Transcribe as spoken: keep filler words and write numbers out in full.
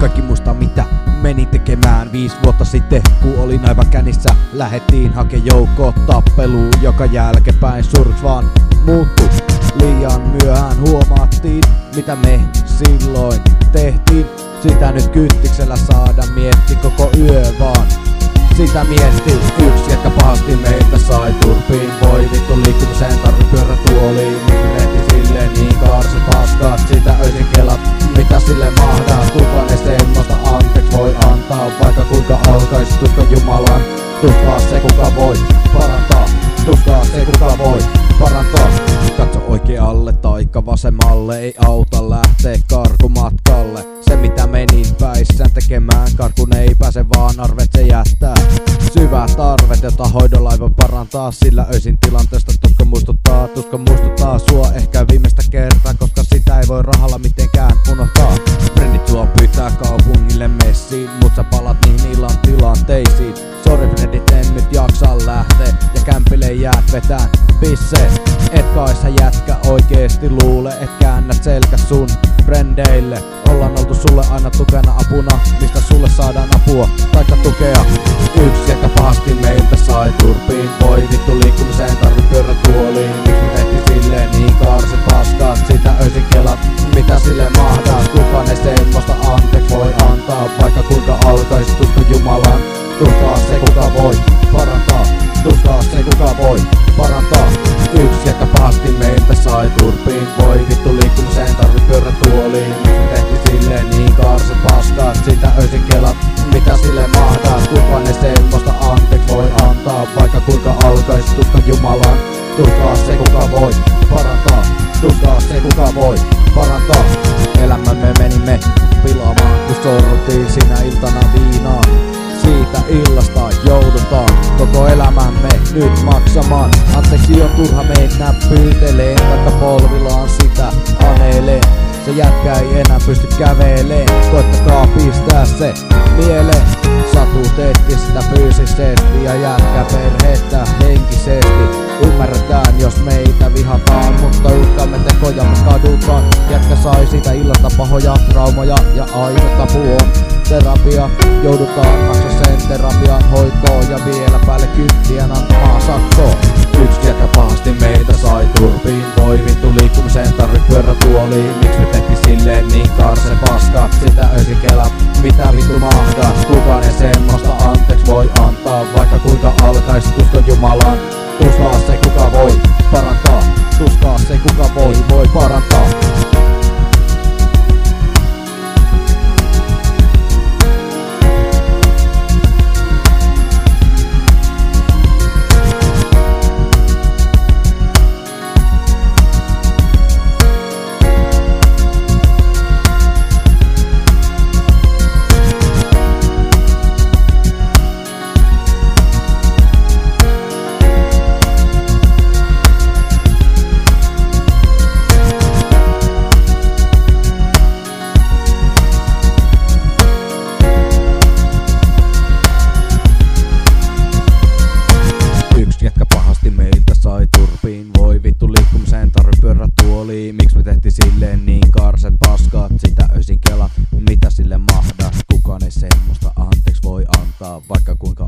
Kaikki muistaa mitä menin tekemään viisi vuotta sitten, kun olin aivan kännissä. Lähettiin hake joukkoon tappeluun, joka jälkeenpäin surks vaan muuttu. Liian myöhään huomattiin, mitä me silloin tehtiin. Sitä nyt kyttiksellä saada mietti koko yö vaan. Sitä mietti yksi, jätkä pahasti meiltä sai turpiin. Voi vittu liikkumiseen tarvi pyörätuoliin. Miksi tehtiin silleen niin kaarse paskaat, sitä öisin kelat, mitä sille mahdaa. Kukaan ei semmoista anteeksi voi antaa, vaikka kuinka alkais tuska Jumalan. Tuskaa se kuka voi parantaa, tuskaa se kuka voi parantaa. Katso oikealle taikka vasemmalle, ei auta lähtee karkumatkalle. Se mitä menin päissään tekemään, karkun ei pääse vaan arvet se jättää. Syvää tarvet, jota hoidolaiva parantaa, sillä öisin tilanteesta tuska muistuttaa. Tuska muistuttaa sua ehkä viimeistä kertaa, koska sitä ei voi rahalla mitenkään unohtaa. Frendit sua pyytää kaupungille messiin, mut sä palat niihin illan tilanteisiin. Sori frendit, en nyt jaksa lähteä ja kämpille jäät vetään pissee. Et kai sä jätkä oikeesti luule, et käännät selkä sun frendeille. Ollaan oltu sulle aina tukena apuna, mistä sulle saadaan apua taikka tukea. Yksi jätkä pahasti meiltä sai turpiin. Voi vittu liikkumiseen tarvi pyörätuoliin. Miksi me tehtiin silleen niin kaarse paskaat, sitä öisin kelat, mitä sille mahdaa. Kukaan ei semmoista anteeksi voi antaa, vaikka kuinka alkais tuska Jumalan. Tuskaa se kuka voi parantaa, tuskaa se kuka voi parantaa. Yksi jätkä pahasti meiltä sai turpiin. Voi vittu liikkumiseen tarvi pyörätuoliin. Miksi me tehtiin silleen niin kaarse paskaat, sitä öisin kelat, mitä sille mahdaa. Kukaan ei semmoista anteeksi voi antaa, vaikka kuinka alkais tuska Jumalan. Tuskaa se kuka voi parantaa, tuskaa se kuka voi parantaa. Elämämme menimme pilaamaan, kun sorruttiin sinä iltana viinaan. Siitä illasta joudutaan koko elämämme nyt maksamaan. Anteeksi on turha mennä pyyteleen, vaikka polvillaan sitä aneleen. Se jätkä ei enää pysty käveleen, koittakaa pistää se mieleen. Satuteetti sitä fyysisesti ja jätkä perhettä henkisesti. Ymmärretään jos meitä vihataan, mutta ylkäämme tekojamme kadutaan. Jätkä sai siitä illasta pahoja traumoja ja aina tapu on terapia. Joudutaan maksaa sen terapian hoitoon ja vielä päälle kyttien antamaan sakkoon. Yksi jätkä pahasti meitä sai turpiin. Voi vittu liikkumiseen tarvi pyörätuoliin. Miksi me tehtiin silleen niin kaarse paskaat, sitä öisin kelat, mitä vittu mahdaa. Kukaan ei semmoista anteeksi voi antaa, vaikka kuinka alkais tuska Jumalan. Tuskaa se kuka voi parantaa, tuskaa se kuka voi voi parantaa. Sai turpiin. Voi vittu liikkumiseen tarvi pyörätuoliin. Miksi me tehtiin silleen niin kaarset paskaat, sitä öisin kelat, mitä sille mahdaa. Kukaan ei semmoista anteeksi voi antaa, vaikka kuinka